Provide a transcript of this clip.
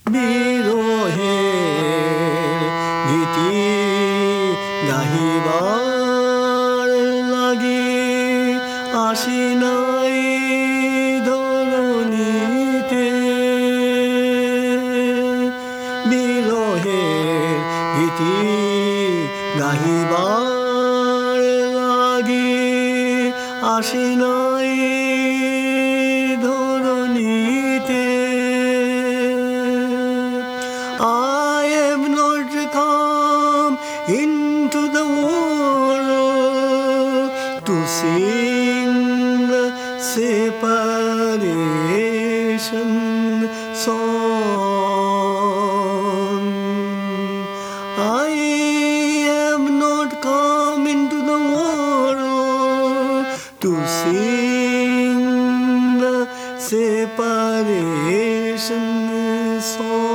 বিরহে গীতি গাহিবার লাগি আসি নাই ধরণীতে বিরহে গীতি গাহিবার লাগি আসি নাই ধরণীতে I have not come into the world to sing the separation song. I have not come into the world to sing the separation song.